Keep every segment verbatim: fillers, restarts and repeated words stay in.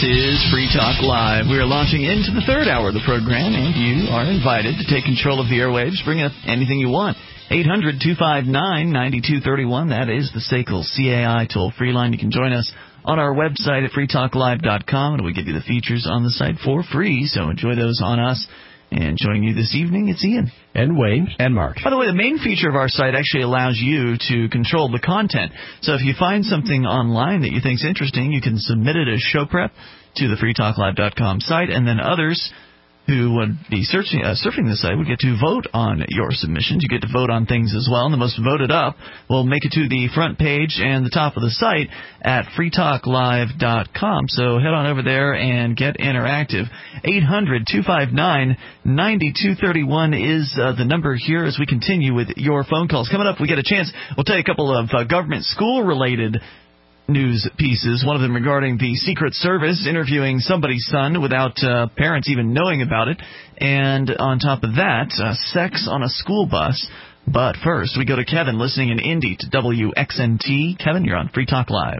is Free Talk Live. We are launching into the third hour of the program, and you are invited to take control of the airwaves. Bring up anything you want. eight hundred, two five nine, nine two three one. That is the S A C L C A I toll-free line. You can join us on our website at free talk live dot com, and we give you the features on the site for free, so enjoy those on us. And joining you this evening, it's Ian. And Wayne. And Mark. By the way, the main feature of our site actually allows you to control the content. So if you find something online that you think is interesting, you can submit it as show prep to the free talk live dot com site, and then others who would be searching, uh, surfing the site would get to vote on your submissions. You get to vote on things as well, and the most voted up will make it to the front page and the top of the site at free talk live dot com. So head on over there and get interactive. eight hundred, two five nine, nine two three one is uh, the number here as we continue with your phone calls. Coming up, we get a chance. We'll tell you a couple of uh, government school-related news pieces, one of them regarding the Secret Service interviewing somebody's son without uh, parents even knowing about it. And on top of that, uh, sex on a school bus. But first, we go to Kevin listening in Indy to W X N T. Kevin, you're on Free Talk Live.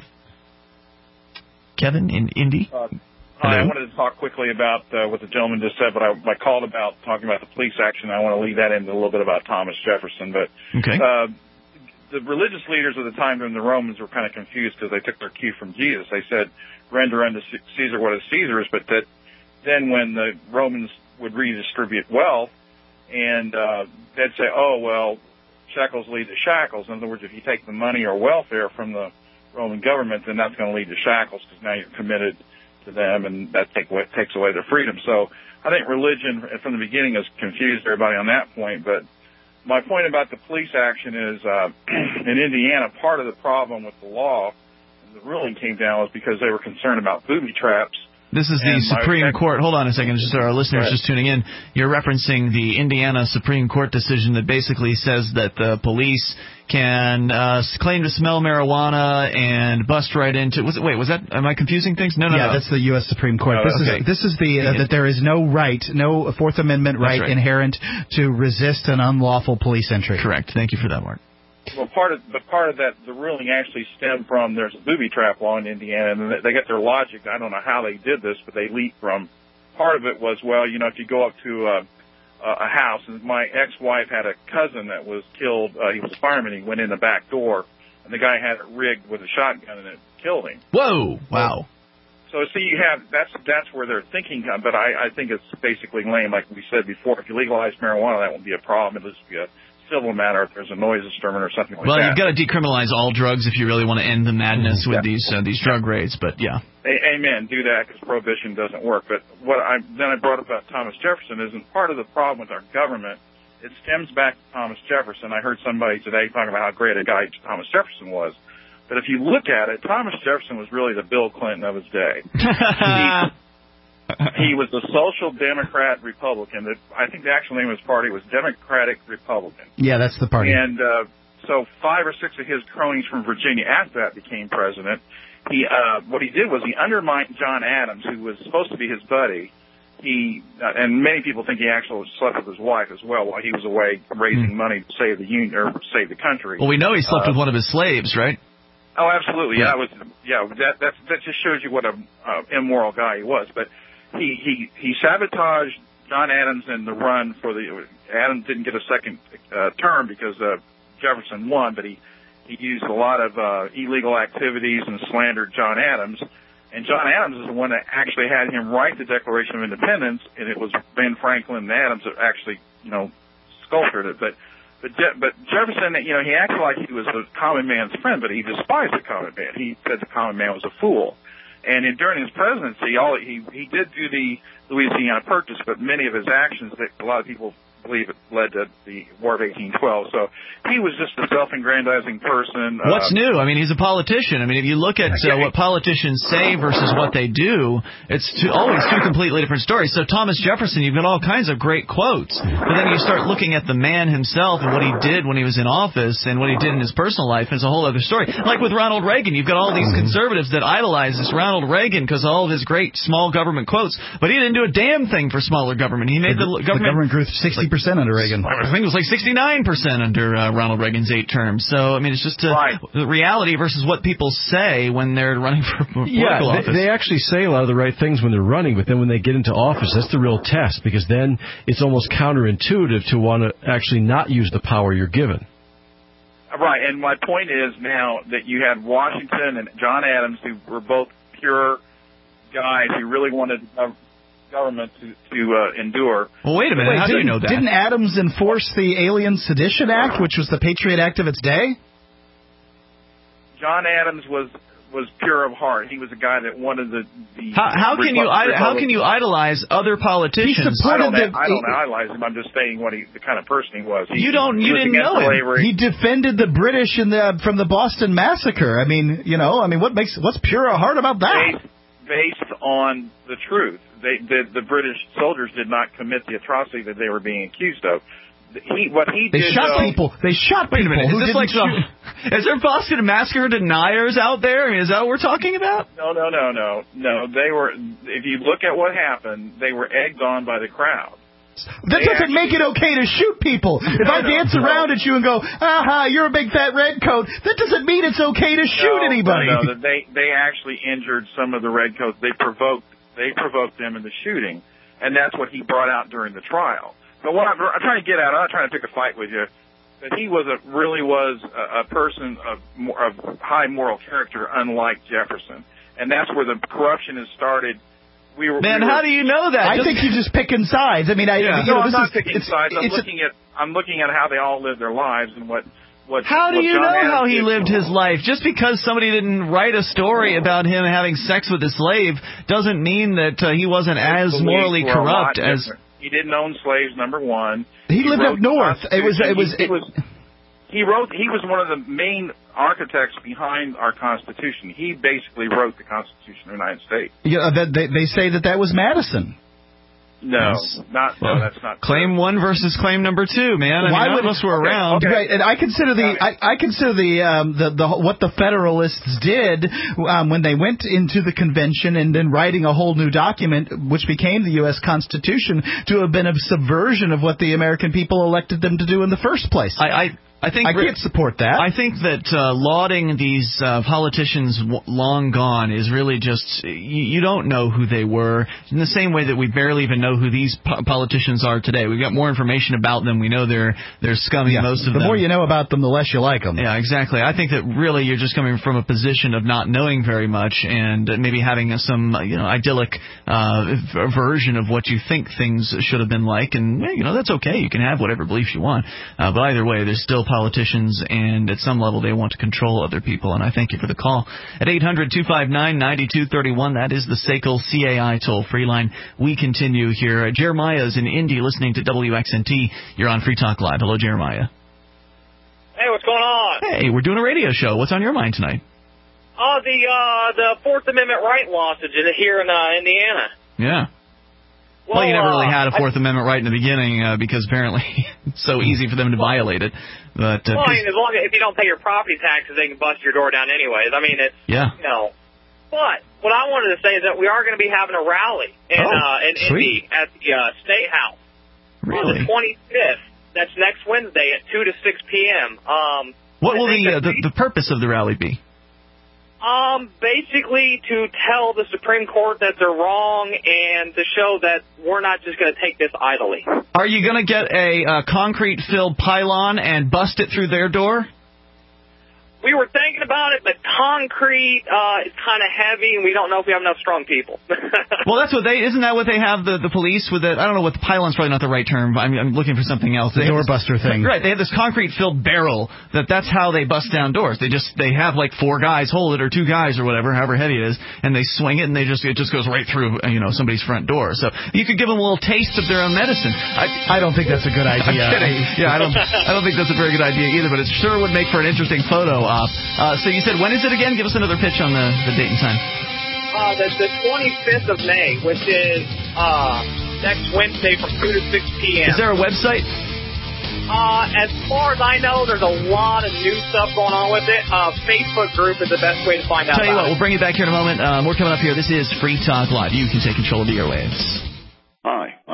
Kevin in Indy. Uh, hi, I wanted to talk quickly about uh, what the gentleman just said, but I, I called about talking about the police action. I want to leave that into a little bit about Thomas Jefferson. But okay. Uh, the religious leaders of the time during the Romans were kind of confused because they took their cue from Jesus. They said, render unto Caesar what is Caesar's, but that then when the Romans would redistribute wealth, and uh, they'd say, oh, well, shekels lead to shackles. In other words, if you take the money or welfare from the Roman government, then that's going to lead to shackles because now you're committed to them, and that take away, takes away their freedom. So I think religion from the beginning has confused everybody on that point, but my point about the police action is, uh, in Indiana, part of the problem with the law, and the ruling came down, was because they were concerned about booby traps. This is the Supreme Court. Hold on a second, just so our listeners Right. just tuning in. You're referencing the Indiana Supreme Court decision that basically says that the police can uh, claim to smell marijuana and bust right into. Was it? Wait, was that? Am I confusing things? No, no, yeah, no. that's the U S Supreme Court. Oh, this okay. is this is the uh, that there is no right, no Fourth Amendment right, right inherent to resist an unlawful police entry. Correct. Thank you for that, Mark. Well, part of but part of that, the ruling actually stemmed from there's a booby trap law in Indiana, and they get their logic. I don't know how they did this, but they leaped from. Part of it was, well, you know, if you go up to uh, a house, and my ex-wife had a cousin that was killed. Uh, he was a fireman. He went in the back door, and the guy had it rigged with a shotgun, and it killed him. Whoa! Wow. So, see, you have that's that's where their thinking comes. But I, I think it's basically lame, like we said before. If you legalize marijuana, that won't be a problem. It'll just be a civil matter if there's a noise disturbance or something like well, that. Well, you've got to decriminalize all drugs if you really want to end the madness Mm-hmm. with yeah. these uh, these drug raids. But yeah. A- amen. Do that because prohibition doesn't work. But what I then I brought up about Thomas Jefferson isn't part of the problem with our government. It stems back to Thomas Jefferson. I heard somebody today talking about how great a guy Thomas Jefferson was. But if you look at it, Thomas Jefferson was really the Bill Clinton of his day. he, he was a social democrat Republican. That I think the actual name of his party was Democratic Republican. Yeah, that's the party. And uh, so five or six of his cronies from Virginia after that became president. He uh, what he did was he undermined John Adams, who was supposed to be his buddy. He uh, and many people think he actually slept with his wife as well while he was away raising mm. money to save the union or save the country. Well, we know he slept uh, with one of his slaves, right? Oh, absolutely. Yeah, yeah, was, yeah that, that, that just shows you what a uh, immoral guy he was. But he, he, he sabotaged John Adams in the run for the, Adams didn't get a second uh, term because uh, Jefferson won, but he, he used a lot of uh, illegal activities and slandered John Adams. And John Adams is the one that actually had him write the Declaration of Independence, and it was Ben Franklin and Adams that actually, you know, sculptured it. But But, Je- but Jefferson, you know, he acted like he was the common man's friend, but he despised the common man. He said the common man was a fool. And in, during his presidency, all he he did do the Louisiana Purchase, but many of his actions that a lot of people believe it led to the War of eighteen twelve. So he was just a self-aggrandizing person. What's uh, new? I mean, he's a politician. I mean, if you look at uh, what politicians say versus what they do, it's two, always two completely different stories. So Thomas Jefferson, you've got all kinds of great quotes, but then you start looking at the man himself and what he did when he was in office and what he did in his personal life, and it's a whole other story. Like with Ronald Reagan, you've got all these conservatives that idolize this Ronald Reagan because of all of his great small government quotes, but he didn't do a damn thing for smaller government. He made the, the government... The government grew sixty percent percent under Reagan. I think it was like sixty-nine percent under uh, Ronald Reagan's eight terms. So, I mean, it's just uh, right. the reality versus what people say when they're running for political yeah, they, office. they actually say a lot of the right things when they're running, but then when they get into office, that's the real test, because then it's almost counterintuitive to want to actually not use the power you're given. Right, and my point is now that you had Washington and John Adams, who were both pure guys who really wanted uh, government to, to uh, endure. Well, wait a minute. Wait, How do you know that? Didn't Adams enforce the Alien Sedition Act, which was the Patriot Act of its day? John Adams was was pure of heart. He was a guy that wanted the. the how, how can you Republic. how can you idolize other politicians? I don't, the, I don't idolize him. I'm just saying what he, the kind of person he was. He, you don't. You didn't know slavery. it. He defended the British in the from the Boston Massacre. I mean, you know, I mean, what makes what's pure of heart about that? Based, based on the truth, they, the the British soldiers did not commit the atrocity that they were being accused of. He, what he they did, shot though, people. They shot Wait a people. minute. Who Is this didn't like shoot. the, is there Boston Massacre deniers out there? I mean, is that what we're talking about? No, no, no, no, no. They were. If you look at what happened, they were egged on by the crowd. That They doesn't actually, make it okay to shoot people. If I no, dance no. around at you and go, aha, you're a big fat redcoat, that doesn't mean it's okay to shoot no, anybody. No, no, they they actually injured some of the redcoats. They provoked they provoked them in the shooting, and that's what he brought out during the trial. But what I'm, I'm trying to get at, I'm not trying to pick a fight with you, but he was a really was a, a person of, of high moral character, unlike Jefferson, and that's where the corruption has started. We were, Man, we were, how do you know that? I Just, think you're just picking sides. I mean, I, Yeah. you no, know, I'm this not is, picking it's, sides. I'm it's looking at I'm looking at how they all live their lives and what what. how do what you John know Adams how he did. lived his life? Just because somebody didn't write a story about him having sex with a slave doesn't mean that uh, he wasn't as His morally beliefs were a lot corrupt as. different. He didn't own slaves. Number one, he, lived wrote up north. the It was, it was, Constitution. he, it, he was. He wrote. He was one of the main architects behind our Constitution. He basically wrote the Constitution of the United States. yeah, that, they, they say that that was Madison. No, Yes. not. Well, no, that's not. Claim true. one versus claim number two, man. I Why mean, would- none of us were okay, around. okay. Right, and I consider the I, I consider the, um, the the what the Federalists did um, when they went into the convention and then writing a whole new document, which became the U S Constitution, to have been a subversion of what the American people elected them to do in the first place. I, I, I think I can't support that. I think that uh, lauding these uh, politicians w- long gone is really just, you, you don't know who they were, in the same way that we barely even know who these po- politicians are today. We've got more information about them. We know they're they're scummy, yeah. most of the them. The more you know about them, the less you like them. Yeah, exactly. I think that really you're just coming from a position of not knowing very much and maybe having some, you know, idyllic uh, v- version of what you think things should have been like. And, you know, that's okay. You can have whatever beliefs you want. Uh, but either way, there's still politicians, and at some level they want to control other people. And I thank you for the call. At eight hundred, two five nine, nine two three one, that is the S A C L C A I toll-free line. We continue here. Uh, Jeremiah's in Indy listening to W X N T. You're on Free Talk Live. Hello, Jeremiah. Hey, what's going on? Hey, we're doing a radio show. What's on your mind tonight? Oh, the uh, the Fourth Amendment right losses in here in uh, Indiana. Yeah. Well, Well, you never really uh, had a Fourth Amendment right in the beginning uh, because apparently it's so easy for them to violate it. But uh, Well, I mean, as long as if you don't pay your property taxes, they can bust your door down anyways. I mean, it's yeah. you know. But what I wanted to say is that we are going to be having a rally in Oh, uh, in sweet. Indy at the uh, State House on Really? the twenty-fifth. That's next Wednesday at two to six p.m. Um, What I will think the, uh, that the the purpose of the rally be? Um, basically to tell the Supreme Court that they're wrong and to show that we're not just going to take this idly. Are you going to get a uh, concrete-filled pylon and bust it through their door? We were thinking about it, but concrete uh, is kind of heavy, and we don't know if we have enough strong people. Well, that's what they isn't that what they have the, the police with it? I don't know what the pylon's probably not the right term. But I'm, I'm looking for something else. The They have this- doorbuster thing. Right, they have this concrete-filled barrel that that's how they bust down doors. They just they have like four guys hold it or two guys or whatever, however heavy it is, and they swing it and they just it just goes right through uh, you know somebody's front door. So you could give them a little taste of their own medicine. I, I don't think that's a good I'm idea. kidding. Yeah, I don't. I don't think that's a very good idea either. But it sure would make for an interesting photo op. Uh, so you said when is it again? Give us another pitch on the, the date and time. uh, the, the twenty-fifth of May, which is uh, next Wednesday from two to six p.m. Is there a website? Uh, as far as I know, there's a lot of new stuff going on with it. Uh, Facebook group is the best way to find out Tell you what, about we'll bring you back here in a moment. Um, we're coming up here. This is Free Talk Live. You can take control of the airwaves. Hi,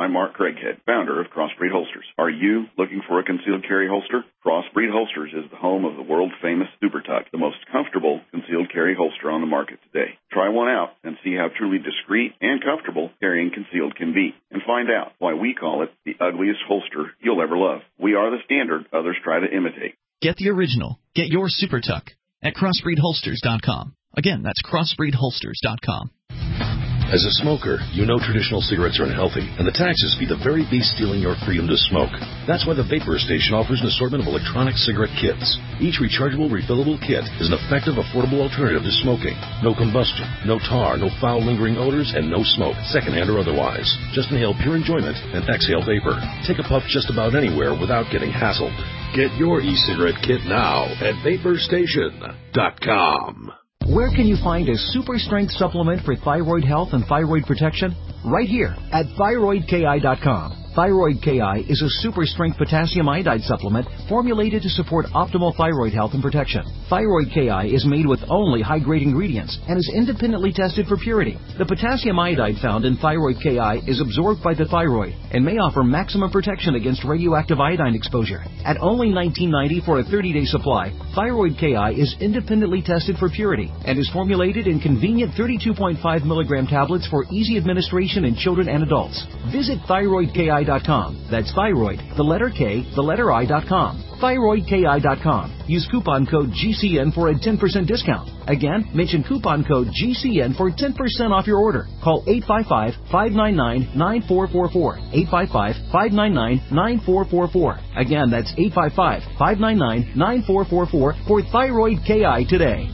I'm Mark Craighead, founder of Crossbreed Holsters. Are you looking for a concealed carry holster? Crossbreed Holsters is the home of the world-famous Super Tuck, the most comfortable concealed carry holster on the market today. Try one out and see how truly discreet and comfortable carrying concealed can be, and find out why we call it the ugliest holster you'll ever love. We are the standard others try to imitate. Get the original. Get your Super Tuck at crossbreed holsters dot com. Again, that's crossbreed holsters dot com. As a smoker, you know traditional cigarettes are unhealthy, and the taxes feed the very beast stealing your freedom to smoke. That's why the Vapor Station offers an assortment of electronic cigarette kits. Each rechargeable, refillable kit is an effective, affordable alternative to smoking. No combustion, no tar, no foul, lingering odors, and no smoke, secondhand or otherwise. Just inhale pure enjoyment and exhale vapor. Take a puff just about anywhere without getting hassled. Get your e-cigarette kit now at vapor station dot com. Where can you find a super strength supplement for thyroid health and thyroid protection? Right here at thyroid k i dot com. Thyroid K I is a super strength potassium iodide supplement formulated to support optimal thyroid health and protection. Thyroid K I is made with only high-grade ingredients and is independently tested for purity. The potassium iodide found in Thyroid K I is absorbed by the thyroid and may offer maximum protection against radioactive iodine exposure. At only nineteen ninety dollars for a thirty-day supply, Thyroid K I is independently tested for purity and is formulated in convenient thirty-two point five milligram tablets for easy administration in children and adults. Visit thyroid k i dot com. That's thyroid, the letter K, the letter I dot com. thyroid k i dot com. Use coupon code G C N for a ten percent discount. Again, mention coupon code G C N for ten percent off your order. Call eight five five, five nine nine, nine four four four. eight five five, five nine nine, nine four four four. Again, that's eight five five, five nine nine, nine four four four for Thyroid K I today.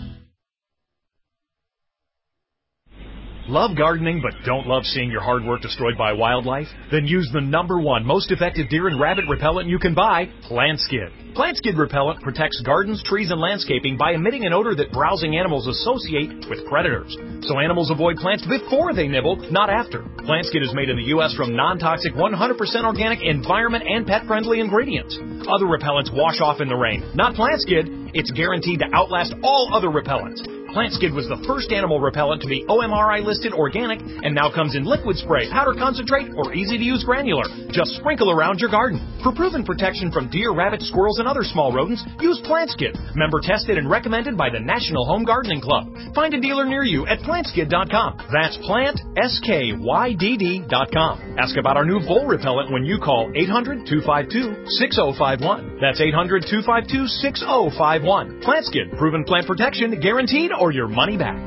Love gardening but don't love seeing your hard work destroyed by wildlife? Then use the number one most effective deer and rabbit repellent you can buy, Plant Skid. Plant Skid repellent protects gardens, trees, and landscaping by emitting an odor that browsing animals associate with predators. So animals avoid plants before they nibble, not after. Plant Skid is made in the U S from non-toxic, one hundred percent organic, environment, and pet-friendly ingredients. Other repellents wash off in the rain. Not Plant Skid. It's guaranteed to outlast all other repellents. Plant Skid was the first animal repellent to be O M R I listed organic and now comes in liquid spray, powder concentrate, or easy-to-use granular. Just sprinkle around your garden. For proven protection from deer, rabbits, squirrels, and other small rodents, use Plant Skid. Member tested and recommended by the National Home Gardening Club. Find a dealer near you at plant skid dot com. That's plant, S K Y D D dot com. Ask about our new vole repellent when you call eight hundred, two five two, six oh five one. That's eight hundred, two five two, six oh five one. Plant Skid, proven plant protection, guaranteed, or your money back.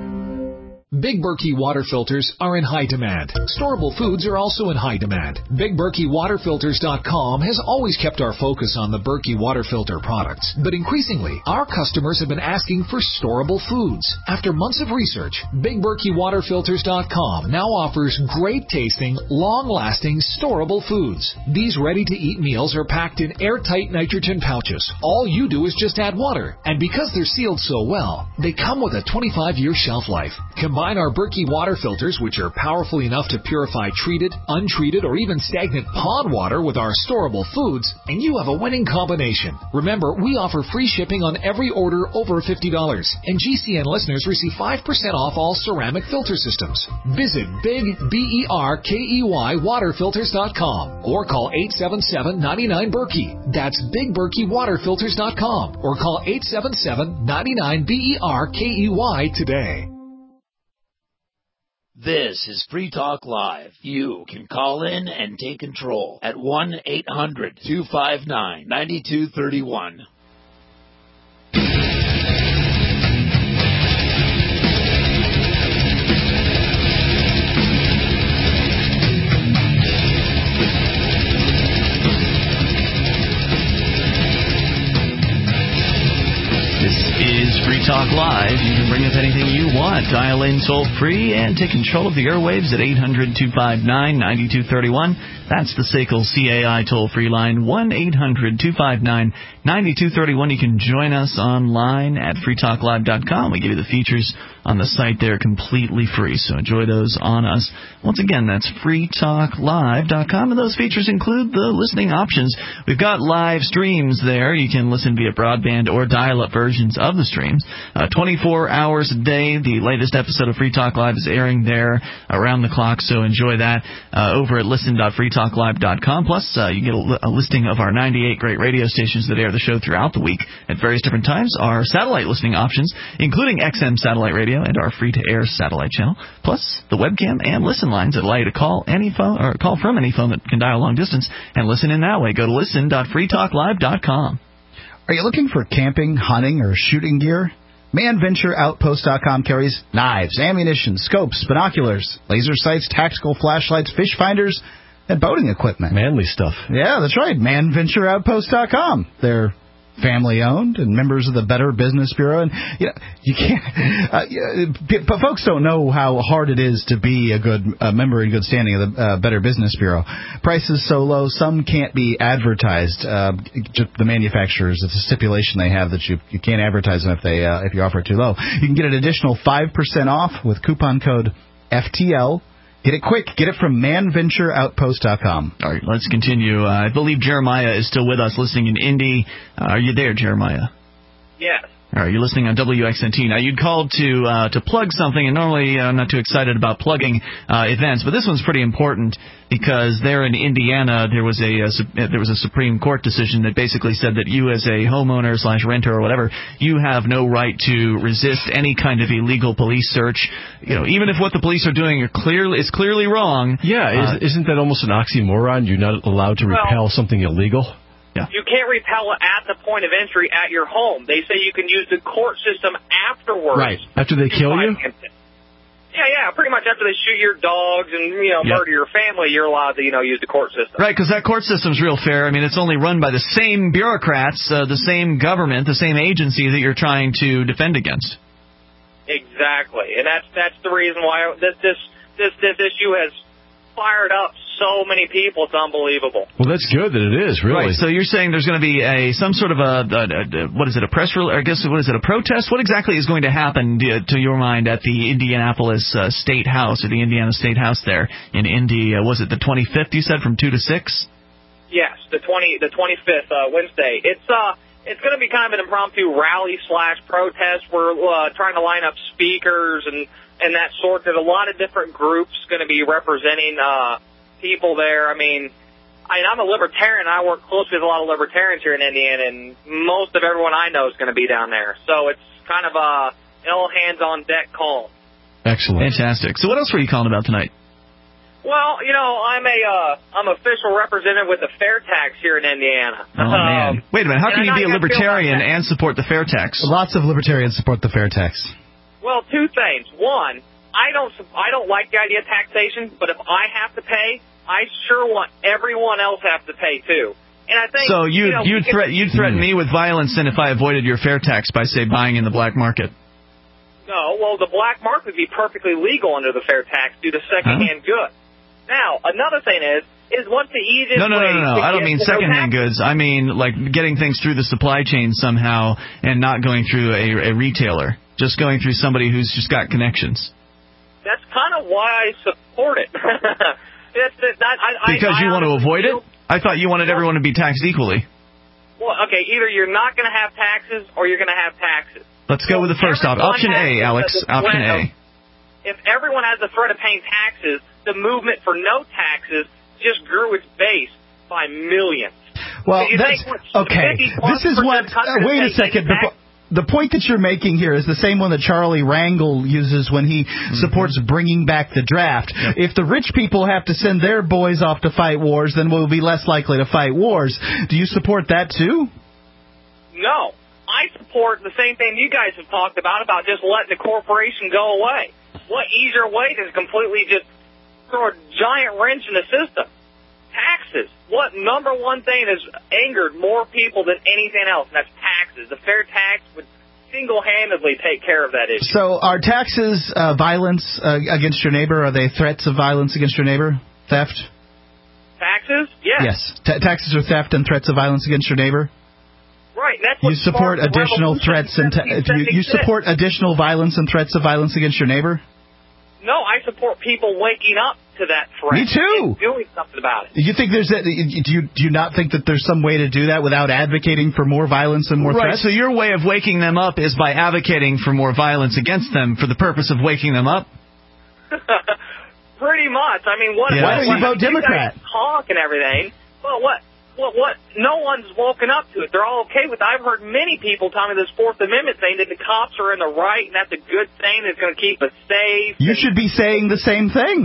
Big Berkey water filters are in high demand. Storable foods are also in high demand. Big Berkey Water Filters dot com has always kept our focus on the Berkey water filter products, but increasingly, our customers have been asking for storable foods. After months of research, Big Berkey Water Filters dot com now offers great-tasting, long-lasting, storable foods. These ready-to-eat meals are packed in airtight nitrogen pouches. All you do is just add water, and because they're sealed so well, they come with a twenty-five year shelf life. Combine our Berkey water filters, which are powerful enough to purify treated, untreated, or even stagnant pond water with our storable foods, and you have a winning combination. Remember, we offer free shipping on every order over fifty dollars, and G C N listeners receive five percent off all ceramic filter systems. Visit Big B E R K E Y Water Filters dot com or call eight seven seven, nine nine, Berkey. That's Big Berkey Water Filters dot com or call eight seven seven, nine nine, B E R K E Y today. This is Free Talk Live. You can call in and take control at one eight hundred, two five nine, nine two three one. Is Free Talk Live. You can bring up anything you want. Dial in toll-free and take control of the airwaves at eight hundred, two five nine, nine two three one. That's the S A C L C A I toll-free line, one eight hundred, two five nine, nine two three one. You can join us online at free talk live dot com. We give you the features on the site there completely free, so enjoy those on us. Once again, that's free talk live dot com, and those features include the listening options. We've got live streams there. You can listen via broadband or dial-up versions of the streams. Uh, twenty-four hours hours a day. The latest episode of Free Talk Live is airing there around the clock, so enjoy that uh, over at listen dot free talk live dot com. Plus, uh, you get a, li- a listing of our ninety-eight great radio stations that air the show throughout the week at various different times, our satellite listening options, including X M satellite radio and our free-to-air satellite channel, plus the webcam and listen lines that allow you to call any phone or call from any phone that can dial long distance and listen in that way. Go to listen dot free talk live dot com. Are you looking for camping, hunting, or shooting gear? man venture outpost dot com carries knives, ammunition, scopes, binoculars, laser sights, tactical flashlights, fish finders, and boating equipment. Manly stuff. Yeah, that's right. man venture outpost dot com. They're family-owned and members of the Better Business Bureau. And you know, you can't. Uh, but folks don't know how hard it is to be a good uh, member in good standing of the uh, Better Business Bureau. Prices so low, some can't be advertised. Uh, just the manufacturers, it's a stipulation they have that you you can't advertise them if they uh, if you offer it too low. You can get an additional five percent off with coupon code F T L. Get it quick. Get it from man venture outpost dot com. All right, let's continue. Uh, I believe Jeremiah is still with us listening in Indy. Uh, are you there, Jeremiah? Yes. All right, you're listening on W X N T. Now, you'd called to uh, to plug something, and normally uh, I'm not too excited about plugging uh, events, but this one's pretty important because there in Indiana there was a, a there was a Supreme Court decision that basically said that you as a homeowner slash renter or whatever, you have no right to resist any kind of illegal police search. You know, even if what the police are doing are clearly is clearly wrong. Yeah, uh, is, isn't that almost an oxymoron? You're not allowed to repel well, something illegal? Yeah. You can't repel it at the point of entry at your home. They say you can use the court system afterwards. Right. After they kill you? Yeah, yeah, pretty much after they shoot your dogs and, you know, yep. murder your family, you're allowed to, you know, use the court system. Right, because that court system's real fair. I mean, it's only run by the same bureaucrats, uh, the same government, the same agency that you're trying to defend against. Exactly. And that's that's the reason why this this this, this issue has fired up so many people. It's unbelievable. Well, that's good that it is, really. Right, so you're saying there's going to be a some sort of a, a, a what is it, a press release? I guess, what is it, a protest? What exactly is going to happen, to, to your mind, at the Indianapolis uh, State House, or the Indiana State House there in Indy? Uh, was it the twenty-fifth, you said, from two to six? Yes, the twenty the twenty-fifth, uh, Wednesday. It's uh it's going to be kind of an impromptu rally slash protest. We're uh, trying to line up speakers and and that sort. There's a lot of different groups going to be representing uh, people there. I mean, I mean, I'm a libertarian. I work closely with a lot of libertarians here in Indiana, and most of everyone I know is going to be down there. So it's kind of a an all hands on deck call. Excellent. Fantastic. So what else were you calling about tonight? Well, you know, I'm a uh, I'm official representative with the fair tax here in Indiana. Oh, man. Um, Wait a minute. How can you be a libertarian and and support the fair tax? Lots of libertarians support the fair tax. Well, two things. One, I don't I don't like the idea of taxation, but if I have to pay, I sure want everyone else have to pay too. And I think so. You you know, you'd threat you'd threaten me with violence, and if I avoided your fair tax by say buying in the black market. No, well, the black market would be perfectly legal under the fair tax due to secondhand huh? goods. Now, another thing is is what's the easiest no, no, way? No, no, no, no. I don't mean secondhand goods. I mean like getting things through the supply chain somehow, and not going through a, a retailer. Just going through somebody who's just got connections. That's kind of why I support it. That's, that's not, I, because I, you I want to avoid feel, it? I thought you wanted everyone to be taxed equally. Well, okay, either you're not going to have taxes or you're going to have taxes. Let's go so with the first option. Option A, Alex. Option A. If everyone has the threat of paying taxes, the movement for no taxes just grew its base by millions. Well, so that's okay. This is what. Uh, wait a second. Before, the point that you're making here is the same one that Charlie Rangel uses when he mm-hmm. supports bringing back the draft. Yep. If the rich people have to send their boys off to fight wars, then we'll be less likely to fight wars. Do you support that too? No. I support the same thing you guys have talked about, about just letting the corporation go away. What easier way to completely just throw a giant wrench in the system? Taxes. What number one thing has angered more people than anything else? And that's taxes. The fair tax would single-handedly take care of that issue. So are taxes uh, violence uh, against your neighbor? Are they threats of violence against your neighbor? Theft? Taxes? Yes. Yes. Ta- taxes are theft and threats of violence against your neighbor? Right. That's what you support additional threats and ta- you, you support additional violence and threats of violence against your neighbor? No, I support people waking up to to that threat. Me too. And doing something about it. You think there's a, do you do you not think that there's some way to do that without advocating for more violence and more right, threats? So your way of waking them up is by advocating for more violence against them for the purpose of waking them up? Pretty much. I mean, what? Yeah. Why what, don't you vote Democrat? Talk and everything. Well, what? What? What? No one's woken up to it. They're all okay with it. I've heard many people tell me this Fourth Amendment thing that the cops are in the right and that's a good thing that's going to keep us safe. You should be saying the same thing.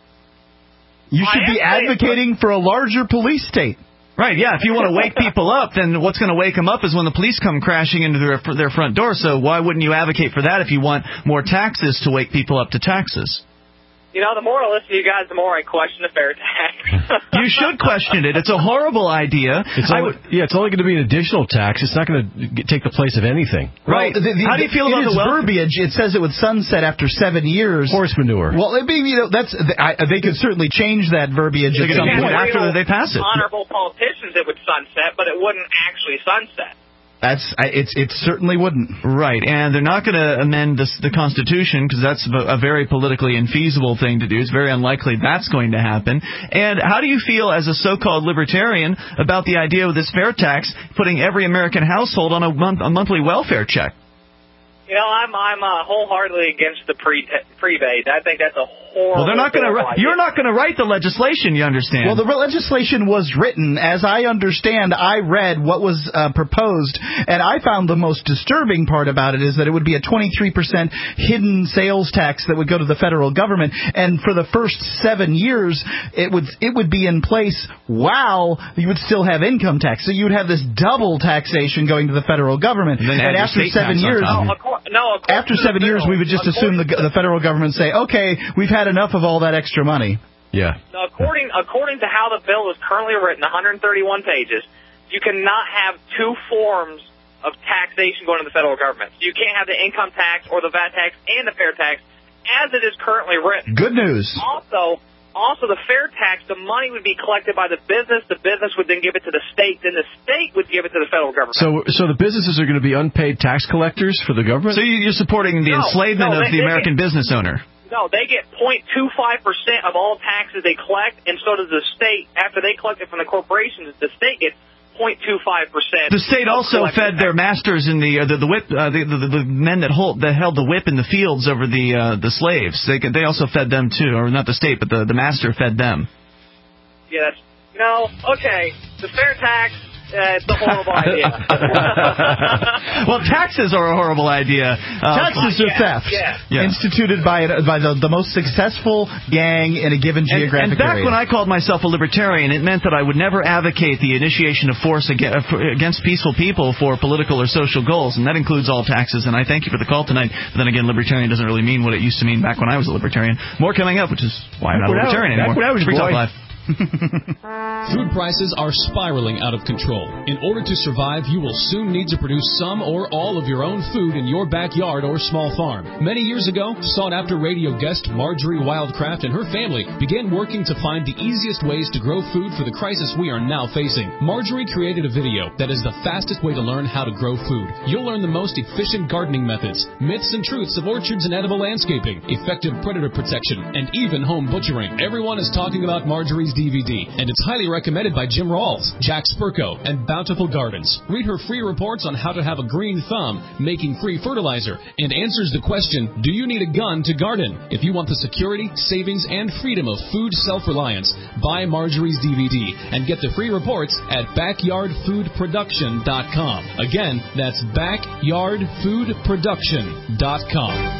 You should be advocating for a larger police state. Right, yeah. If you want to wake people up, then what's going to wake them up is when the police come crashing into their their front door. So why wouldn't you advocate for that if you want more taxes to wake people up to taxes? You know, the more I listen to you guys, the more I question the fair tax. You should question it. It's a horrible idea. It's only, would, yeah, it's only going to be an additional tax. It's not going to take the place of anything. Right. Well, the, the, How do you feel about the welfare? verbiage? It says it would sunset after seven years. Horse manure. Well, it, you know, that's I, they could certainly change that verbiage at some point after they pass it. Honorable politicians, it would sunset, but it wouldn't actually sunset. That's it's it certainly wouldn't. Right, and they're not going to amend this, the Constitution because that's a, a very politically infeasible thing to do. It's very unlikely that's going to happen. And how do you feel as a so-called libertarian about the idea of this fair tax putting every American household on a, month, a monthly welfare check? You know, I'm I'm uh, wholeheartedly against the pre prebate. I think that's a horrible. Well, they're not going to. You're not going to write the legislation. You understand? Well, the legislation was written, as I understand. I read what was uh, proposed, and I found the most disturbing part about it is that it would be a twenty-three percent hidden sales tax that would go to the federal government, and for the first seven years, it would it would be in place while you would still have income tax. So you would have this double taxation going to the federal government, and, and after seven years. No, after seven years, we would just assume the, the federal government say, okay, we've had enough of all that extra money. Yeah. Now, according according to how the bill is currently written, one hundred thirty-one pages, you cannot have two forms of taxation going to the federal government. You can't have the income tax or the V A T tax and the fair tax as it is currently written. Good news. Also, also the fair tax, the money would be collected by the business. The business would then give it to the state. Then the state would give it to the federal government. So, so the businesses are going to be unpaid tax collectors for the government? So you're supporting the no, enslavement no, of they, the American get, business owner? No, they get zero point two five percent of all taxes they collect, and so does the state. After they collect it from the corporations, the state gets zero point two five percent. The state also fed their masters in the uh, the, the whip uh, the, the the men that hold that held the whip in the fields over the uh, the slaves. They they also fed them too, or not the state, but the the master fed them. Yeah, that's, no, okay. The fair tax. Uh, it's a horrible idea. Well, taxes are a horrible idea. Uh, taxes are yeah, theft, yeah. Yeah. instituted by by the, the most successful gang in a given geographic area. And, and back area. when I called myself a libertarian, it meant that I would never advocate the initiation of force against peaceful people for political or social goals, and that includes all taxes. And I thank you for the call tonight. But then again, libertarian doesn't really mean what it used to mean back when I was a libertarian. More coming up, which is why I'm not a libertarian anymore. Back when I was Free Talk Live. Food prices are spiraling out of control. In order to survive, you will soon need to produce some or all of your own food in your backyard or small farm. Many years ago, sought-after radio guest Marjorie Wildcraft and her family began working to find the easiest ways to grow food for the crisis we are now facing. Marjorie created a video that is the fastest way to learn how to grow food. You'll learn the most efficient gardening methods, myths and truths of orchards and edible landscaping, effective predator protection, and even home butchering. Everyone is talking about Marjorie's D V D, and it's highly recommended by Jim Rawls, Jack Spurko, and Bountiful Gardens. Read her free reports on how to have a green thumb, making free fertilizer, and answers the question, do you need a gun to garden? If you want the security, savings, and freedom of food self-reliance, buy Marjorie's D V D and get the free reports at backyard food production dot com. Again, that's backyard food production dot com.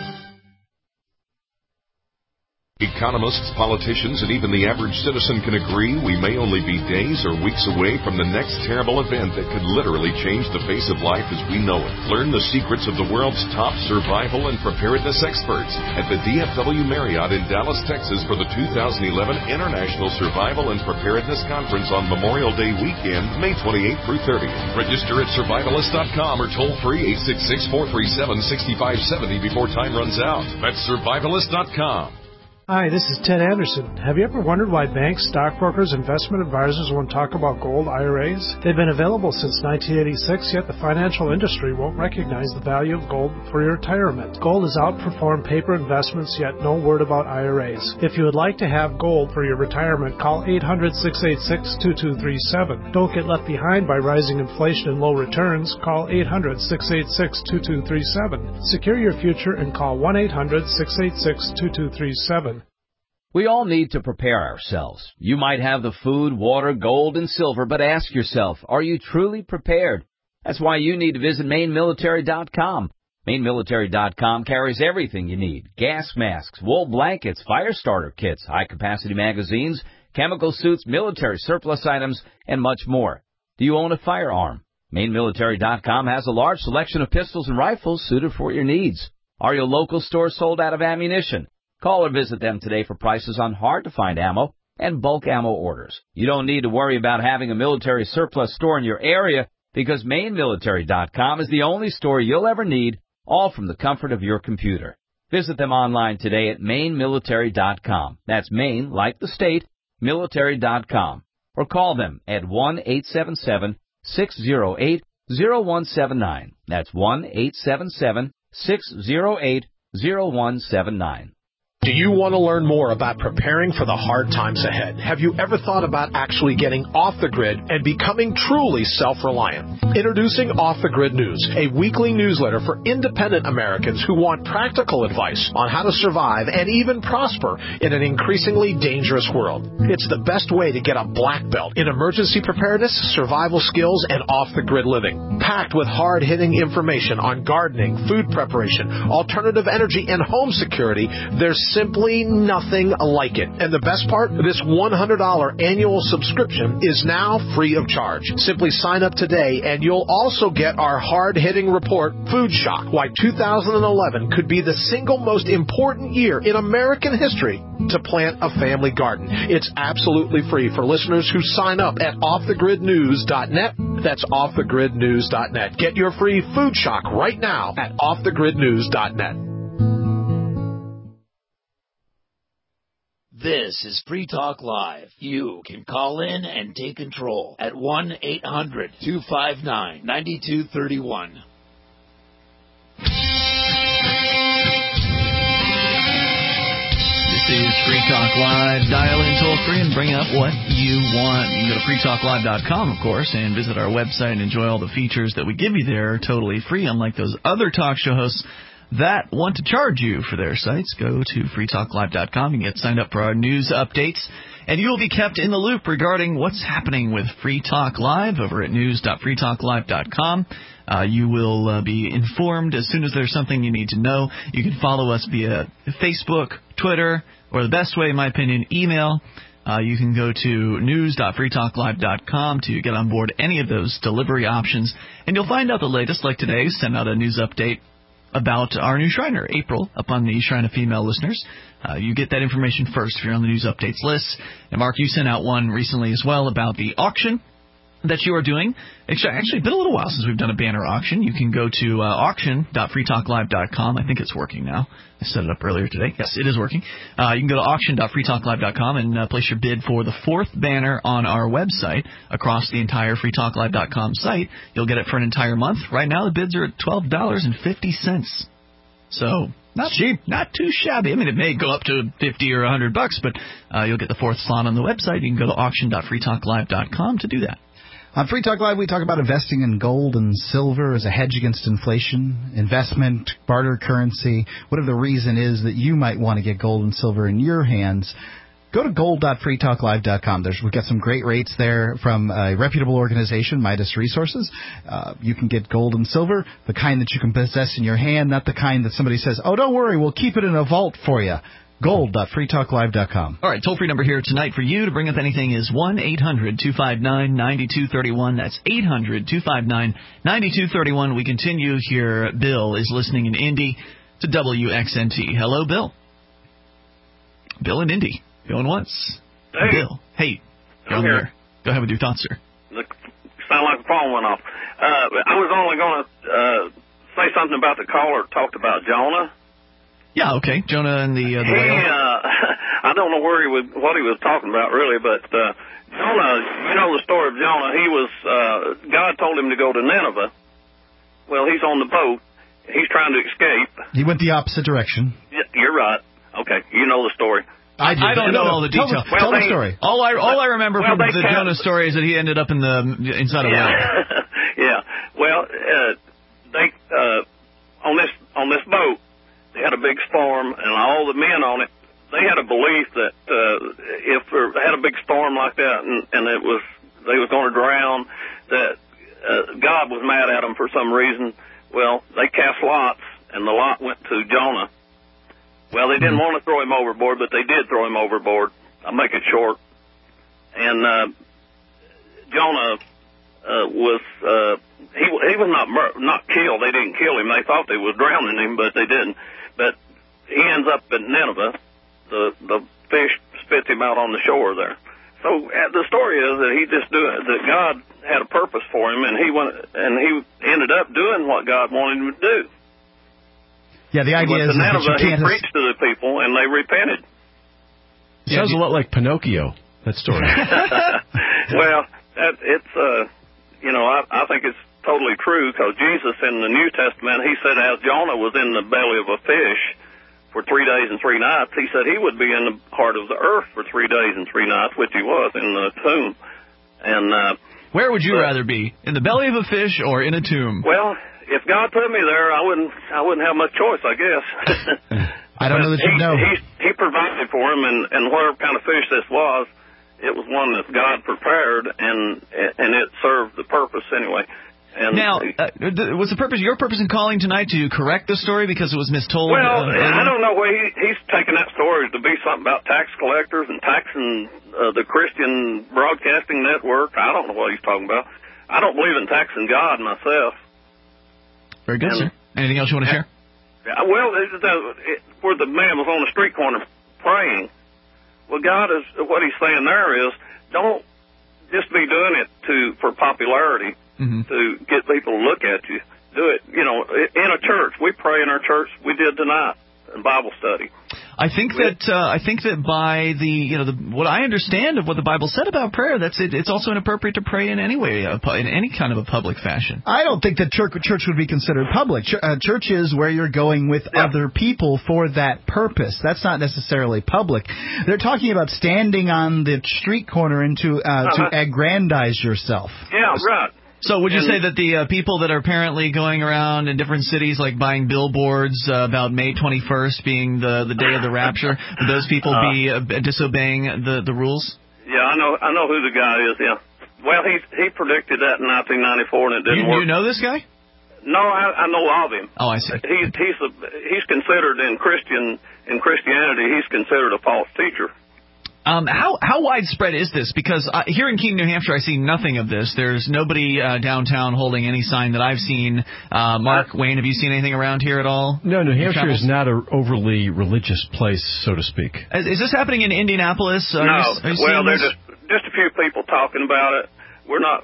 Economists, politicians, and even the average citizen can agree we may only be days or weeks away from the next terrible event that could literally change the face of life as we know it. Learn the secrets of the world's top survival and preparedness experts at the D F W Marriott in Dallas, Texas for the two thousand eleven International Survival and Preparedness Conference on Memorial Day weekend, May twenty-eighth through thirtieth. Register at survivalist dot com or toll free eight six six, four three seven, six five seven zero before time runs out. That's survivalist dot com. Hi, this is Ted Anderson. Have you ever wondered why banks, stockbrokers, investment advisors won't talk about gold I R As? They've been available since nineteen eighty-six, yet the financial industry won't recognize the value of gold for your retirement. Gold has outperformed paper investments, yet no word about I R As. If you would like to have gold for your retirement, call eight hundred, six eight six, two two three seven. Don't get left behind by rising inflation and low returns. Call eight hundred, six eight six, two two three seven. Secure your future and call one eight hundred, six eight six, two two three seven. We all need to prepare ourselves. You might have the food, water, gold, and silver, but ask yourself, are you truly prepared? That's why you need to visit Maine Military dot com. Maine Military dot com carries everything you need. Gas masks, wool blankets, fire starter kits, high-capacity magazines, chemical suits, military surplus items, and much more. Do you own a firearm? Maine Military dot com has a large selection of pistols and rifles suited for your needs. Are your local stores sold out of ammunition? Call or visit them today for prices on hard-to-find ammo and bulk ammo orders. You don't need to worry about having a military surplus store in your area because Maine Military dot com is the only store you'll ever need, all from the comfort of your computer. Visit them online today at Maine Military dot com. That's Maine, like the state, military dot com. Or call them at one eight seven seven, six zero eight, zero one seven nine. That's one eight seven seven, six zero eight, zero one seven nine. Do you want to learn more about preparing for the hard times ahead? Have you ever thought about actually getting off the grid and becoming truly self-reliant? Introducing Off the Grid News, a weekly newsletter for independent Americans who want practical advice on how to survive and even prosper in an increasingly dangerous world. It's the best way to get a black belt in emergency preparedness, survival skills, and off-the-grid living. Packed with hard-hitting information on gardening, food preparation, alternative energy, and home security, there's simply nothing like it. And the best part, this one hundred dollars annual subscription is now free of charge. Simply sign up today and you'll also get our hard-hitting report, Food Shock, Why two thousand eleven Could Be the Single Most Important Year in American History to Plant a Family Garden. It's absolutely free for listeners who sign up at off the grid news dot net. That's off the grid news dot net. Get your free Food Shock right now at off the grid news dot net. This is Free Talk Live. You can call in and take control at one eight hundred, two five nine, nine two three one. This is Free Talk Live. Dial in toll free and bring up what you want. You can go to free talk live dot com, of course, and visit our website and enjoy all the features that we give you there totally free, unlike those other talk show hosts that want to charge you for their sites. Go to free talk live dot com and get signed up for our news updates, and you will be kept in the loop regarding what's happening with Free Talk Live over at news dot free talk live dot com. Uh, you will uh, be informed as soon as there's something you need to know. You can follow us via Facebook, Twitter, or the best way, in my opinion, email. Uh, you can go to news dot free talk live dot com to get on board any of those delivery options, and you'll find out the latest, like today, send out a news update about our new Shriner, April, up on the Shrine of Female listeners. Uh, you get that information first if you're on the news updates list. And, Mark, you sent out one recently as well about the auction that you are doing. It's actually been a little while since we've done a banner auction. You can go to uh, auction dot free talk live dot com. I think it's working now. I set it up earlier today. Yes, it is working. Uh, you can go to auction dot free talk live dot com and uh, place your bid for the fourth banner on our website across the entire free talk live dot com site. You'll get it for an entire month. Right now, the bids are at twelve dollars and fifty cents. So not cheap, not too shabby. I mean, it may go up to fifty or one hundred bucks, but uh, you'll get the fourth slot on the website. You can go to auction dot free talk live dot com to do that. On Free Talk Live, we talk about investing in gold and silver as a hedge against inflation, investment, barter currency, whatever the reason is that you might want to get gold and silver in your hands. Go to gold dot free talk live dot com. There's, we've got some great rates there from a reputable organization, Midas Resources. Uh, you can get gold and silver, the kind that you can possess in your hand, not the kind that somebody says, oh, don't worry, we'll keep it in a vault for you. gold dot free talk live dot com. All right, toll-free number here tonight for you to bring up anything is one eight hundred two five nine nine two three one. That's eight hundred two five nine nine two three one. We continue here. Bill is listening in Indy to W X N T. Hello, Bill. Bill in Indy. Going once. Hey. Bill. Hey. Go, here. Go ahead with your thoughts, sir. Look, sound like the phone went off. Uh, I was only going to uh, say something about the caller talked about Jonah. Yeah, okay. Jonah and the, uh, the he, whale. Uh, I don't know where he was, what he was talking about really, but uh, Jonah, you know the story of Jonah. He was, uh, God told him to go to Nineveh. Well, he's on the boat. He's trying to escape. He went the opposite direction. Yeah, you're right. Okay, you know the story. I, do, I don't know all the tell details. The, well, tell they, the story. All I all I remember well, from the kept, Jonah story is that he ended up in the inside a yeah. well. yeah. Well, uh, they uh, on this on this boat, they had a big storm, and all the men on it, they had a belief that uh, if they had a big storm like that, and, and it was they was going to drown, that uh, God was mad at them for some reason. Well, they cast lots, and the lot went to Jonah. Well, they didn't want to throw him overboard, but they did throw him overboard. I'll make it short. And uh, Jonah uh, was uh, he he was not mur- not killed. They didn't kill him. They thought they was drowning him, but they didn't. But he ends up in Nineveh. The the fish spits him out on the shore there. So uh, the story is that he just do that God had a purpose for him, and he went and he ended up doing what God wanted him to do. Yeah, the idea is Nineveh, that you can't... He preached to the people, and they repented. It sounds a lot like Pinocchio, that story. Well, that, it's, uh, you know, I, I think it's totally true, because Jesus in the New Testament, he said as Jonah was in the belly of a fish for three days and three nights, he said he would be in the heart of the earth for three days and three nights, which he was, in the tomb. And uh, where would you but, rather be, in the belly of a fish or in a tomb? Well... If God put me there, I wouldn't. I wouldn't have much choice, I guess. I don't know that you know. He, he provided for him, and, and whatever kind of fish this was, it was one that God prepared, and and it served the purpose anyway. And now, uh, was the purpose your purpose in calling tonight to correct the story because it was mistold? Well, uh, I don't know. He, he's taking that story to be something about tax collectors and taxing uh, the Christian Broadcasting Network. I don't know what he's talking about. I don't believe in taxing God myself. Very good, and, sir. Anything else you want to share? Well, it, it, where the man was on the street corner praying, well, God is, what he's saying there is, don't just be doing it to for popularity, mm-hmm. to get people to look at you. Do it, you know, in a church. We pray in our church. We did tonight in Bible study. I think that uh, I think that by the you know the, what I understand of what the Bible said about prayer, that's it, it's also inappropriate to pray in any way, uh, in any kind of a public fashion. I don't think that church, church would be considered public. Ch- uh, church is where you're going with yeah. other people for that purpose. That's not necessarily public. They're talking about standing on the street corner and to uh, uh-huh. to aggrandize yourself. Yeah, right. So would you and, say that the uh, people that are apparently going around in different cities, like buying billboards uh, about May twenty-first being the, the day of the rapture, would those people uh, be uh, disobeying the, the rules? Yeah, I know I know who the guy is, yeah. Well, he he predicted that in nineteen ninety-four, and it didn't you, work. You know this guy? No, I, I know of him. Oh, I see. He, he's a, he's considered in Christian in Christianity, he's considered a false teacher. Um, how how widespread is this? Because uh, here in Keene, New Hampshire, I see nothing of this. There's nobody uh, downtown holding any sign that I've seen. Uh, Mark, uh, Wayne, have you seen anything around here at all? No, New Hampshire is not an overly religious place, so to speak. Is, is this happening in Indianapolis? No. Are you, are you well, there's this? just just a few people talking about it. We're not.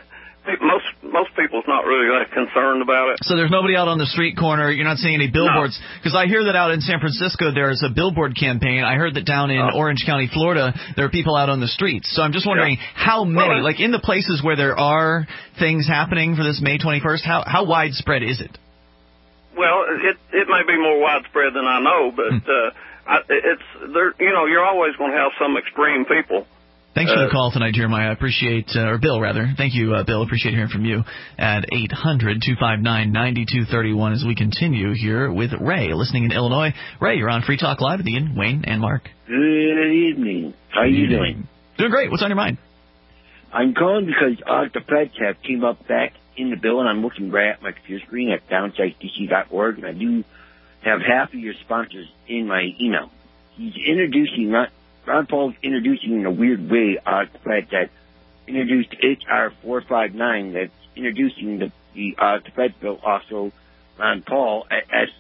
Most most people's not really that concerned about it. So there's nobody out on the street corner. You're not seeing any billboards, because no. I hear that out in San Francisco there's a billboard campaign. I heard that down in oh. Orange County, Florida, there are people out on the streets. So I'm just wondering yeah. how many, well, like in the places where there are things happening for this May twenty-first, how how widespread is it? Well, it it may be more widespread than I know, but hmm. uh, I, it's there. You know, you're always going to have some extreme people. Thanks for the call tonight, Jeremiah. I appreciate, uh, or Bill, rather. Thank you, uh, Bill. Appreciate hearing from you at eight hundred two five nine nine two three one as we continue here with Ray, listening in Illinois. Ray, you're on Free Talk Live with Ian, Wayne, and Mark. Good evening. How are you doing? Doing great. What's on your mind? I'm calling because uh, the feds have came up back in the bill, and I'm looking right at my computer screen at downside D C dot org, and I do have half of your sponsors in my email. He's introducing not Ron Paul's introducing in a weird way uh, the fact that introduced H R four five nine that's introducing the the, uh, the Fed bill. Also, Ron Paul as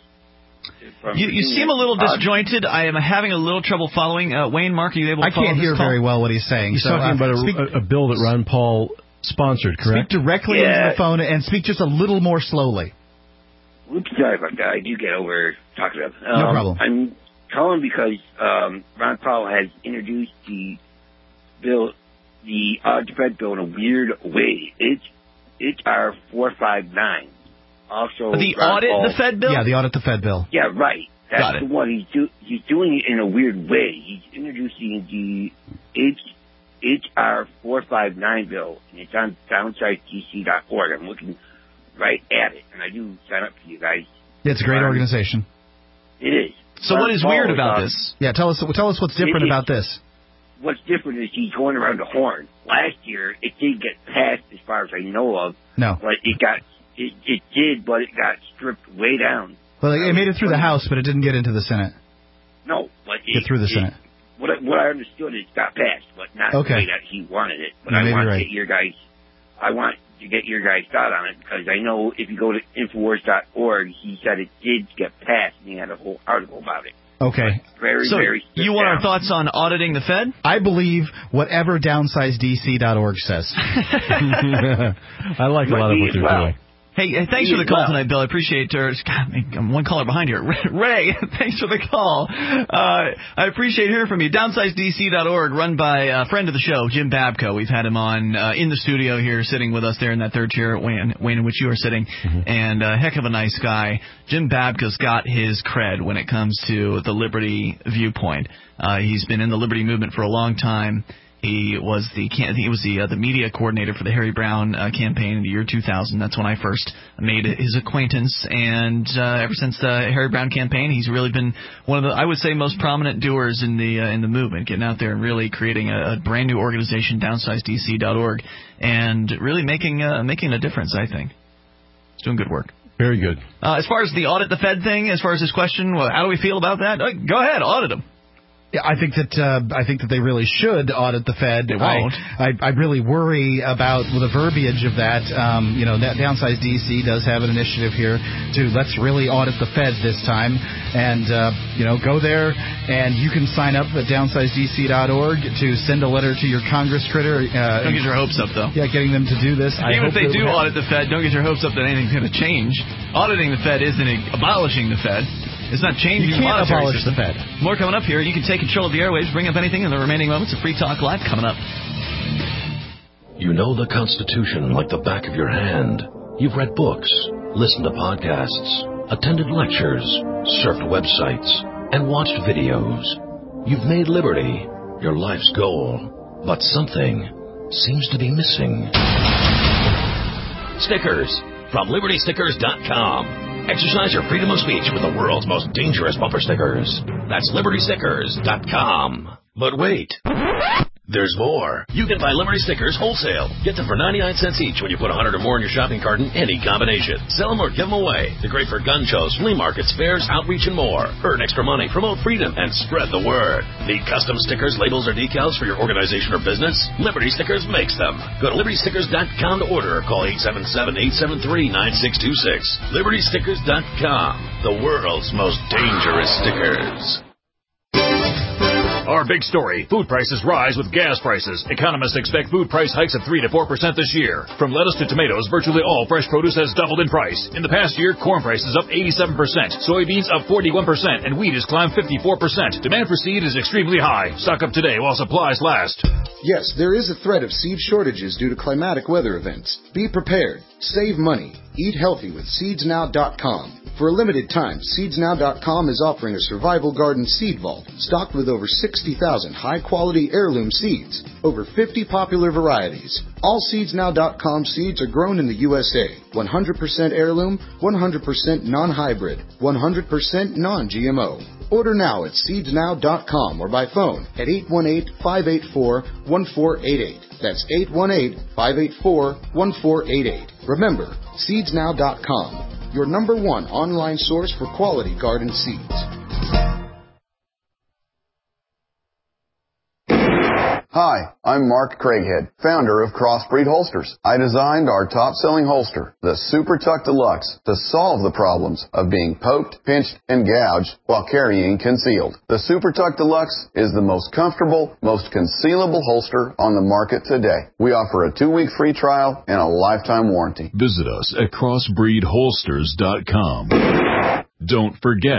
you, you seem a little disjointed. I am having a little trouble following. Uh, Wayne, Mark, are you able to I follow can't hear this call? very well what he's saying. He's so, talking uh, about a, speak, a, a bill that Ron Paul sponsored, correct? Speak directly yeah. into the phone and speak just a little more slowly. Oops, sorry about that. I do get over talking about it. Um, no problem. I'm calling because um, Ron Paul has introduced the bill, the audit the Fed bill in a weird way. It's H R four fifty-nine. Also, the Ron audit Paul, Oh. the Fed bill? Yeah, the audit the Fed bill. Yeah, right. That's Got it. the one. He's, do, he's doing it in a weird way. He's introducing the H, H R four fifty-nine bill, and it's on downsize D C dot org. I'm looking right at it, and I do sign up for you guys. It's a great Um, organization. It is. So Ron what is Paul weird about uh, this? Yeah, tell us tell us what's different It is- about this. What's different is he's going around the horn. Last year, it did get passed, as far as I know of. No. But it got, it, it did, but it got stripped way down. Well, it made it through the House, but it didn't get into the Senate. No, but Get it, through the it, Senate. What I, what I understood is it got passed, but not Okay. the way that he wanted it. But You I may be want right. to get your guys, I want to get your guys' thought on it, because I know if you go to Infowars dot org, he said it did get passed, and he had a whole article about it. Okay. Very, So very stripped you want our down. thoughts on auditing the Fed? I believe whatever downsize D C dot org says. I like a lot of what they're Well, doing. Hey, hey, thanks Me for the as call well. tonight, Bill. I appreciate uh, God, I'm one caller behind here. Ray, thanks for the call. Uh, I appreciate hearing from you. downsize D C dot org, run by a friend of the show, Jim Babko. We've had him on uh, in the studio here, sitting with us there in that third chair, Wayne, Wayne in which you are sitting. Mm-hmm. And uh, heck of a nice guy. Jim Babko's got his cred when it comes to the Liberty viewpoint. Uh, he's been in the Liberty movement for a long time. He was the he was the uh, the media coordinator for the Harry Brown uh, campaign in the year two thousand. That's when I first made his acquaintance, and uh, ever since the Harry Brown campaign, he's really been one of the I would say most prominent doers in the uh, in the movement, getting out there and really creating a, a brand new organization, downsize D C dot org, and really making uh, making a difference. I think he's doing good work. Very good. Uh, as far as the audit the Fed thing, as far as his question, well, how do we feel about that? Uh, go ahead, audit them. Yeah, I think that uh, I think that they really should audit the Fed. They won't. I, I, I really worry about the verbiage of that. Um, you know, that Downsize D C does have an initiative here to let's really audit the Fed this time, and uh, you know, go there and you can sign up at downsize D C dot org to send a letter to your Congress critter. Uh, don't get your hopes up, though. Yeah, getting them to do this. I Even hope if they do will audit the Fed, don't get your hopes up that anything's going to change. Auditing the Fed isn't abolishing the Fed. It's not changing You the can't monetary abolish system. the Fed. More coming up here. You can take control of the airwaves, bring up anything in the remaining moments of Free Talk Live coming up. You know the Constitution like the back of your hand. You've read books, listened to podcasts, attended lectures, surfed websites, and watched videos. You've made liberty your life's goal, but something seems to be missing. Stickers from Liberty Stickers dot com. Exercise your freedom of speech with the world's most dangerous bumper stickers. That's Liberty Stickers dot com. But wait. There's more. You can buy Liberty stickers wholesale. Get them for ninety-nine cents each when you put one hundred or more in your shopping cart in any combination. Sell them or give them away. They're great for gun shows, flea markets, fairs, outreach, and more. Earn extra money, promote freedom, and spread the word. Need custom stickers, labels, or decals for your organization or business? Liberty Stickers makes them. Go to Liberty Stickers dot com to order or call eight seven seven, eight seven three, nine six two six. Liberty Stickers dot com. The world's most dangerous stickers. Our big story, food prices rise with gas prices. Economists expect food price hikes of three to four percent this year. From lettuce to tomatoes, virtually all fresh produce has doubled in price. In the past year, corn prices up eighty-seven percent, soybeans up forty-one percent, and wheat has climbed fifty-four percent. Demand for seed is extremely high. Stock up today while supplies last. Yes, there is a threat of seed shortages due to climatic weather events. Be prepared. Save money. Eat healthy with seeds now dot com. For a limited time, seeds now dot com is offering a survival garden seed vault stocked with over sixty thousand high-quality heirloom seeds, over fifty popular varieties. All seeds now dot com seeds are grown in the U S A, one hundred percent heirloom, one hundred percent non-hybrid, one hundred percent non-G M O. Order now at seeds now dot com or by phone at eight one eight, five eight four, one four eight eight. That's eight one eight, five eight four, one four eight eight. Remember, seeds now dot com, your number one online source for quality garden seeds. Hi, I'm Mark Craighead, founder of Crossbreed Holsters. I designed our top-selling holster, the Super Tuck Deluxe, to solve the problems of being poked, pinched, and gouged while carrying concealed. The Super Tuck Deluxe is the most comfortable, most concealable holster on the market today. We offer a two-week free trial and a lifetime warranty. Visit us at crossbreed holsters dot com. Don't forget,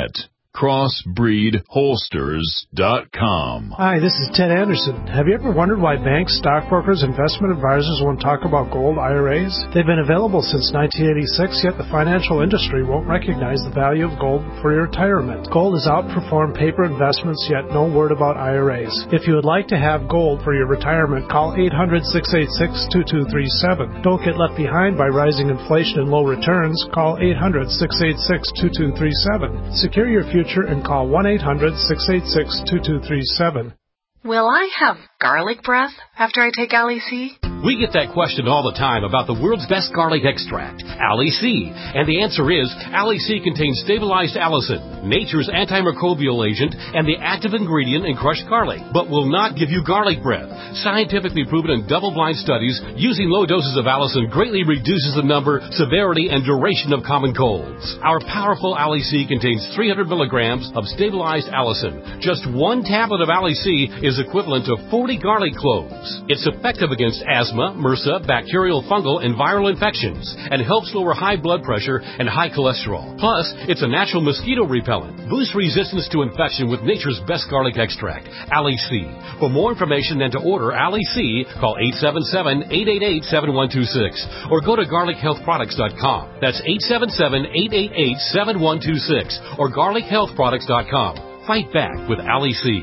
crossbreed holsters dot com. Hi, this is Ted Anderson. Have you ever wondered why banks, stockbrokers, investment advisors won't talk about gold I R As? They've been available since nineteen eighty-six, yet the financial industry won't recognize the value of gold for your retirement. Gold has outperformed paper investments, yet no word about I R As. If you would like to have gold for your retirement, call eight hundred, six eight six, two two three seven. Don't get left behind by rising inflation and low returns. Call eight hundred, six eight six, two two three seven. Secure your future and call one eight hundred, six eight six, two two three seven. Will I have garlic breath after I take Ali-C? We get that question all the time about the world's best garlic extract, Ali-C. And the answer is, Ali-C contains stabilized allicin, nature's antimicrobial agent, and the active ingredient in crushed garlic, but will not give you garlic breath. Scientifically proven in double-blind studies, using low doses of allicin greatly reduces the number, severity, and duration of common colds. Our powerful Ali-C contains three hundred milligrams of stabilized allicin. Just one tablet of Ali-C is equivalent to forty garlic cloves. It's effective against asthma, MRSA, bacterial, fungal, and viral infections, and helps lower high blood pressure and high cholesterol. Plus, it's a natural mosquito repellent. Boost resistance to infection with nature's best garlic extract, Ali-C. For more information and to order Ali-C, call eight seven seven, eight eight eight, seven one two six or go to garlic health products dot com. That's eight seven seven, eight eight eight, seven one two six or garlic health products dot com. Fight back with Ali-C.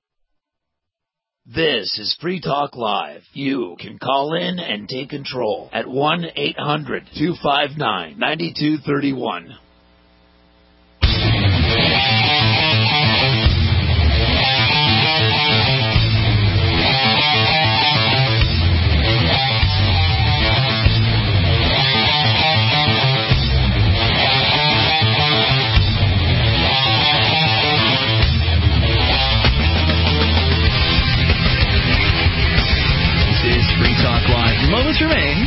This is Free Talk Live. You can call in and take control at one eight hundred, two five nine, nine two three one. Moments remain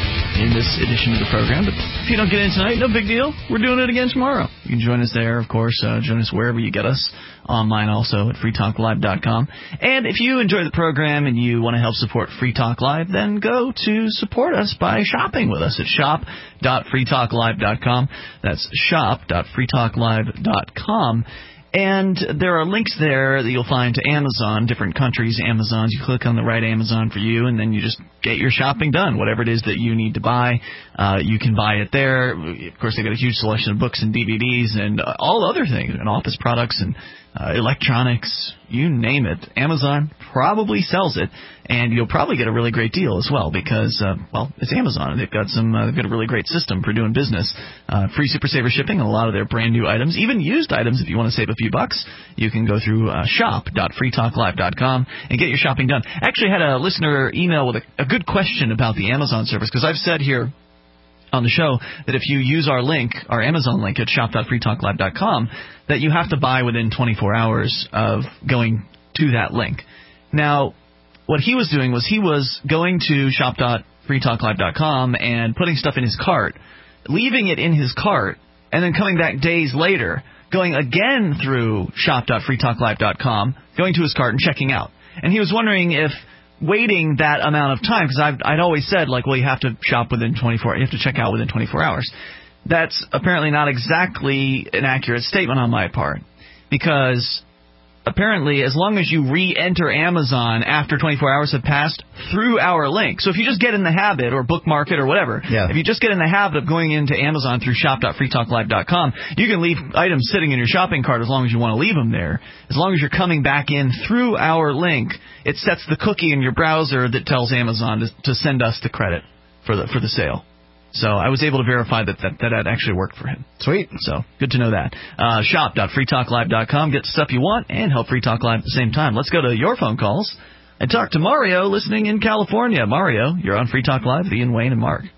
in this edition of the program, but if you don't get in tonight, no big deal. We're doing it again tomorrow. You can join us there, of course. Uh, join us wherever you get us. Online also at free talk live dot com. And if you enjoy the program and you want to help support Free Talk Live, then go to support us by shopping with us at shop dot free talk live dot com. That's shop dot free talk live dot com. And there are links there that you'll find to Amazon, different countries' Amazons. You click on the right Amazon for you, and then you just get your shopping done. Whatever it is that you need to buy, uh, you can buy it there. Of course, they've got a huge selection of books and D V Ds and uh, all other things, and office products and uh, electronics, you name it. Amazon probably sells it, and you'll probably get a really great deal as well because, uh, well, it's Amazon. They've got some, uh, they've got a really great system for doing business. Uh, free Super Saver shipping on a lot of their brand new items, even used items. If you want to save a few bucks, you can go through uh, shop dot free talk live dot com and get your shopping done. Actually, had a listener email with a, a good question about the Amazon service because I've said here on the show that if you use our link, our Amazon link at shop dot free talk live dot com, that you have to buy within twenty-four hours of going to that link. Now, what he was doing was he was going to shop dot free talk live dot com and putting stuff in his cart, leaving it in his cart, and then coming back days later, going again through shop dot free talk live dot com, going to his cart and checking out. And he was wondering if waiting that amount of time, because I've, I'd always said, like, well, you have to shop within twenty-four, you have to check out within twenty-four hours. That's apparently not exactly an accurate statement on my part, because apparently as long as you re-enter Amazon after twenty-four hours have passed through our link, so if you just get in the habit, or bookmark it or whatever, yeah. if you just get in the habit of going into Amazon through shop dot free talk live dot com, you can leave items sitting in your shopping cart as long as you want to leave them there. As long as you're coming back in through our link, it sets the cookie in your browser that tells Amazon to, to send us the credit for the for the sale. So I was able to verify that that, that actually worked for him. Sweet. So good to know that. Uh, shop dot free talk live dot com. Get the stuff you want and help Free Talk Live at the same time. Let's go to your phone calls and talk to Mario listening in California. Mario, you're on Free Talk Live with Ian, Wayne, and Mark.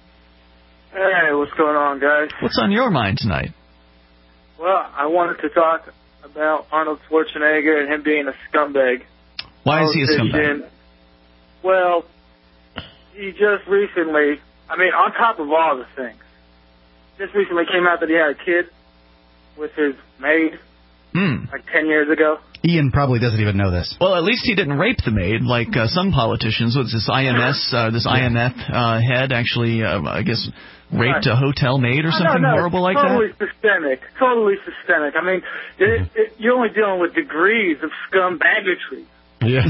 Hey, what's going on, guys? What's on your mind tonight? Well, I wanted to talk about Arnold Schwarzenegger and him being a scumbag. Why is he a scumbag? Well, he just recently... I mean, on top of all the things, just recently came out that he had a kid with his maid. Hmm. like ten years ago. Ian probably doesn't even know this. Well, at least he didn't rape the maid like uh, some politicians. What's this I M S, uh, this I M F uh, head actually, uh, I guess, raped a hotel maid or something no, no, horrible like totally that? Systemic. Totally systemic. I mean, it, it, you're only dealing with degrees of scumbaggery. Yeah.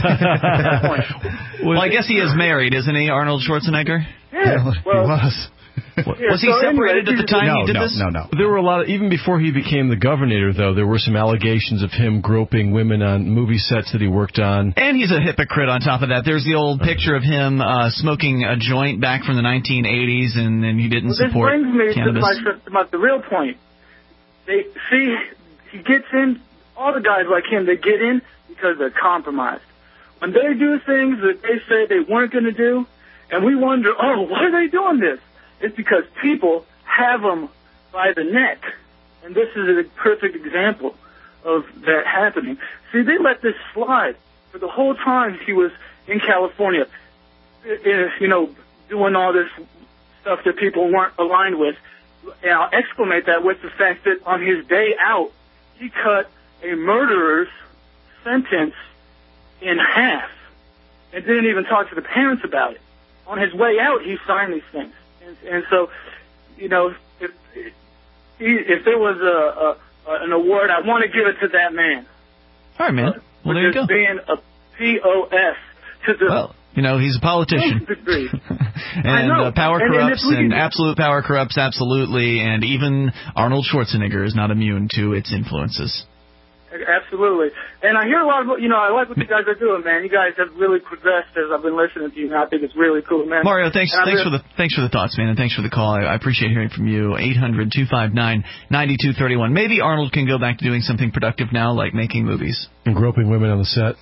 Well, I guess he is married, isn't he, Arnold Schwarzenegger? Yeah, well, he was. Yeah, was he so separated anyway, at the time no, he did no, this? No, no, There were a lot of, even before he became the governor, though, there were some allegations of him groping women on movie sets that he worked on. And he's a hypocrite on top of that. There's the old picture of him uh, smoking a joint back from the nineteen eighties, and, and he didn't well, support this brings me cannabis. to my, to my, the real point. They see, he gets in, all the guys like him, they get in because they're compromised. When they do things that they say they weren't going to do, and we wonder, oh, why are they doing this? It's because people have them by the neck. And this is a perfect example of that happening. See, they let this slide for the whole time he was in California, you know, doing all this stuff that people weren't aligned with. And I'll exclamate that with the fact that on his day out, he cut a murderer's sentence in half and didn't even talk to the parents about it. On his way out, he signed these things. And, and so, you know, if if there was a, a an award, I want to give it to that man. All right, man. Uh, well, there you go. Being a P O S to the well, you know, he's a politician. and uh, power and, corrupts, and, and absolute power corrupts absolutely, and even Arnold Schwarzenegger is not immune to its influences. Absolutely. And I hear a lot of, you know, I like what you guys are doing, man. You guys have really progressed as I've been listening to you, and I think it's really cool, man. Mario, thanks and thanks really, for the thanks for the thoughts, man, and thanks for the call. I, I appreciate hearing from you. eight hundred two five nine nine two three one. Maybe Arnold can go back to doing something productive now, like making movies. And groping women on the set.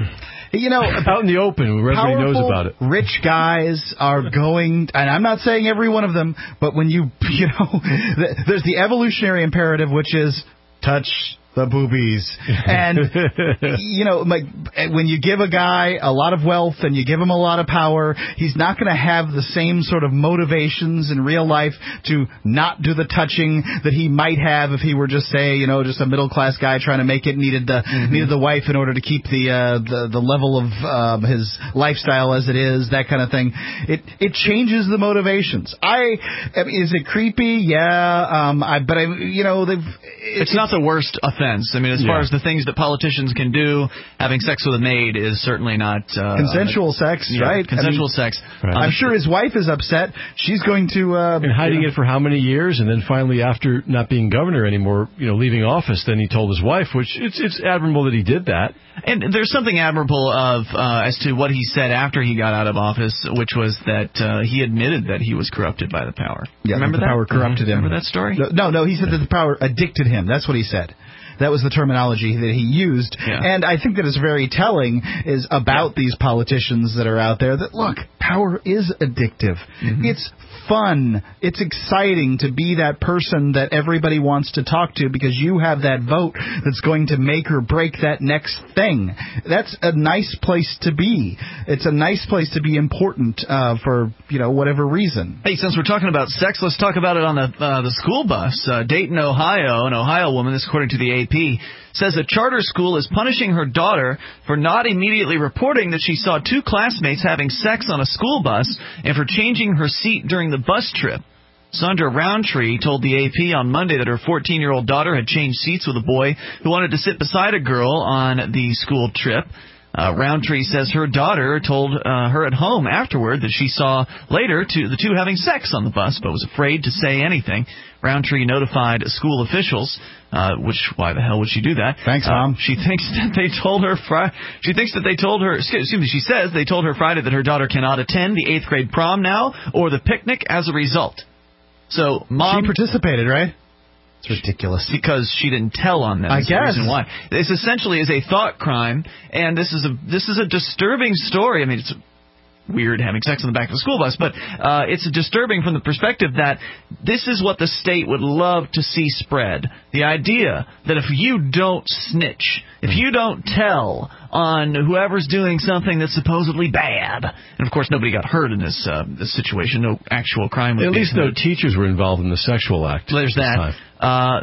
You know, out in the open, where everybody knows about it. Rich guys are going, and I'm not saying every one of them, but when you, you know, there's the evolutionary imperative, which is touch the boobies. And, you know, like when you give a guy a lot of wealth and you give him a lot of power, he's not going to have the same sort of motivations in real life to not do the touching that he might have if he were just, say, you know, just a middle-class guy trying to make it, needed the mm-hmm. needed the wife in order to keep the uh, the, the level of um, his lifestyle as it is, that kind of thing. It it changes the motivations. I, I mean, is it creepy? Yeah, um, I, but I, you know, they've. It, it's, it's not the worst offense. I mean, as yeah. far as the things that politicians can do, having sex with a maid is certainly not... Uh, consensual sex, yeah, right? Consensual I mean, sex. Right. I'm sure his wife is upset. She's going to... Uh, and hiding you know. it for how many years? And then finally, after not being governor anymore, you know, leaving office, then he told his wife, which it's it's admirable that he did that. And there's something admirable of uh, as to what he said after he got out of office, which was that uh, he admitted that he was corrupted by the power. Yeah, Remember the that? power corrupted him. Remember that story? No, no, he said that the power addicted him. That's what he said. That was the terminology that he used. Yeah. And I think that is very telling is about yeah. these politicians that are out there that, look, power is addictive. Mm-hmm. It's fun. It's exciting to be that person that everybody wants to talk to because you have that vote that's going to make or break that next thing. That's a nice place to be. It's a nice place to be important uh, for, you know, whatever reason. Hey, since we're talking about sex, let's talk about it on the uh, the school bus. Uh, Dayton, Ohio, an Ohio woman, this according to the A P, says a charter school is punishing her daughter for not immediately reporting that she saw two classmates having sex on a school bus and for changing her seat during the bus trip. Sandra Roundtree told the A P on Monday that her fourteen-year-old daughter had changed seats with a boy who wanted to sit beside a girl on the school trip. Uh, Roundtree says her daughter told uh, her at home afterward that she saw later to the two having sex on the bus, but was afraid to say anything. Roundtree notified school officials, uh, which why the hell would she do that? Thanks, Mom. Uh, she thinks that they told her. Fri- she thinks that they told her. Excuse me. She says they told her Friday that her daughter cannot attend the eighth grade prom now or the picnic as a result. So, Mom she participated, right? It's ridiculous. Because she didn't tell on them. I That's guess. the reason why. This essentially is a thought crime, and this is a this is a disturbing story. I mean, it's weird having sex on the back of a school bus, but uh, it's disturbing from the perspective that this is what the state would love to see spread. The idea that if you don't snitch, if you don't tell on whoever's doing something that's supposedly bad, and of course nobody got hurt in this uh, this situation, no actual crime was At least no committed. teachers were involved in the sexual act. There's that. Uh,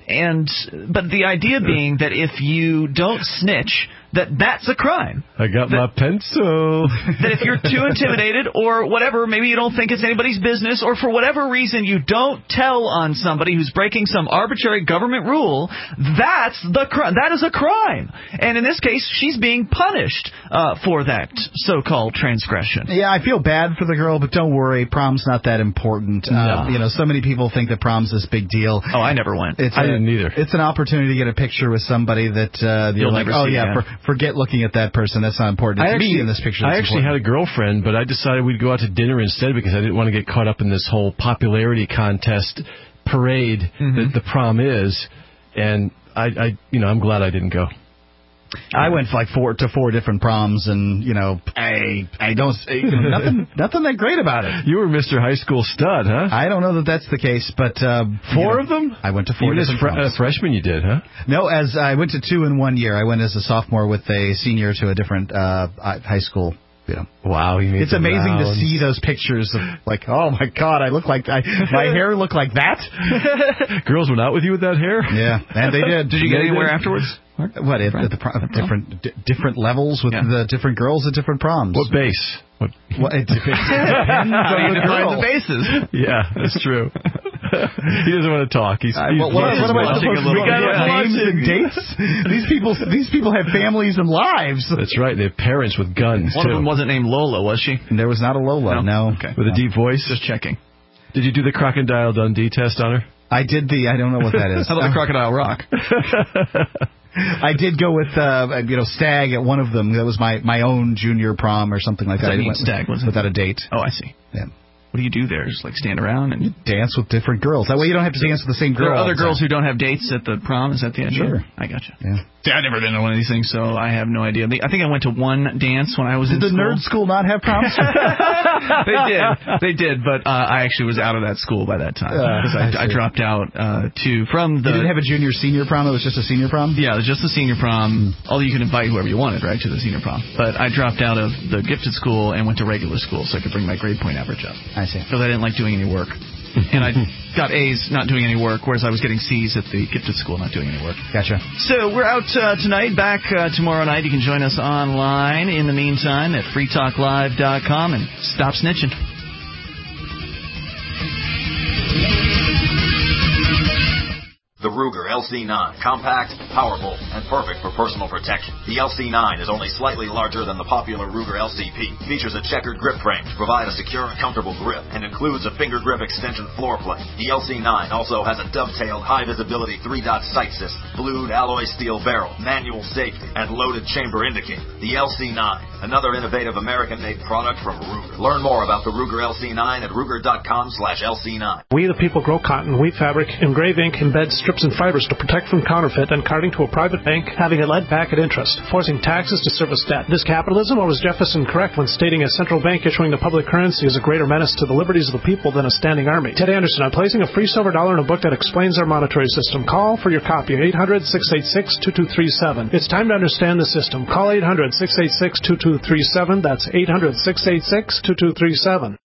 And but the idea being that if you don't snitch, that that's a crime. I got that, my pencil. That if you're too intimidated or whatever, maybe you don't think it's anybody's business, or for whatever reason you don't tell on somebody who's breaking some arbitrary government rule, that's the crime. That is a crime. And in this case, she's being punished uh, for that so-called transgression. Yeah, I feel bad for the girl, but don't worry, prom's not that important. No. Uh, you know, so many people think that prom's this big deal. Oh, I never went. It's I a, didn't either. It's an opportunity to get a picture with somebody that uh, you're You'll like, never oh see yeah, again. for, forget looking at that person. That's not important. It's I actually, me in this picture. I actually important. had a girlfriend, but I decided we'd go out to dinner instead because I didn't want to get caught up in this whole popularity contest parade mm-hmm. that the prom is. And I, I, you know, I'm glad I didn't go. I went like four to four different proms, and you know, I I don't you know, nothing nothing that great about it. You were Mister High School stud, huh? I don't know that that's the case, but uh, four you know, of them. I went to four. Even different as fr- proms. a freshman, you did, huh? No, as I went to two in one year. I went as a sophomore with a senior to a different uh, high school. You know. Wow, you made it's amazing rounds. to see those pictures of like, oh my God, I look like I, my hair looked like that. Girls went out with you with that hair. Yeah, and they did. Did you get anywhere afterwards? What at, at the pro- different d- different levels with yeah. the different girls at different proms? What base? What? What it depends on the girl. The bases. Yeah, that's true. He doesn't want to talk. He's, uh, he's what, what, what am I supposed to do? Names and dates? These people, these people have families and lives. That's right. They have parents with guns. One too. of them wasn't named Lola, was she? There was not a Lola. No. no. Okay. With a deep voice. Just checking. Did you do the Crocodile Dundee test on her? I did the. I don't know what that is. How about the Crocodile Rock? I did go with, uh, you know, Stag at one of them. That was my, my own junior prom or something like that. that I went Stag, wasn't without it? a date. Oh, I see. Yeah. What do you do there? Just like stand around and you dance with different girls. That way you don't have to dance with the same girl. There are other girls who don't have dates at the prom. Is that the idea? Sure. I gotcha. Yeah. See, I've never been to one of these things, so I have no idea. I think I went to one dance when I was did in school. Did the nerd school not have proms? They did. They did, but uh, I actually was out of that school by that time. Because uh, I, I, I dropped out uh, to from the... You didn't have a junior senior prom? It was just a senior prom? Yeah, it was just a senior prom. Although you could invite whoever you wanted, right, to the senior prom. But I dropped out of the gifted school and went to regular school so I could bring my grade point average up. I see. Because I didn't like doing any work. And I got A's not doing any work, whereas I was getting C's at the gifted school not doing any work. Gotcha. So we're out uh, tonight, back uh, tomorrow night. You can join us online in the meantime at free talk live dot com and stop snitching. The Ruger L C nine. Compact, powerful, and perfect for personal protection. The L C nine is only slightly larger than the popular Ruger L C P. Features a checkered grip frame to provide a secure and comfortable grip, and includes a finger grip extension floor plate. The L C nine also has a dovetailed high-visibility three-dot sight system, blued alloy steel barrel, manual safety, and loaded chamber indicator. The L C nine, another innovative American-made product from Ruger. Learn more about the Ruger L C nine at Ruger dot com slash L C nine. We the people grow cotton, weave fabric, engrave ink, embed strips and fibers to protect from counterfeit and carting to a private bank having it led back at interest, forcing taxes to service debt. This capitalism, or was Jefferson correct when stating a central bank issuing the public currency is a greater menace to the liberties of the people than a standing army? Ted Anderson, I'm placing a free silver dollar in a book that explains our monetary system. Call for your copy, eight hundred, six eight six, two two three seven. It's time to understand the system. Call eight hundred, six eight six, two two three seven. That's eight hundred, six eight six, two two three seven.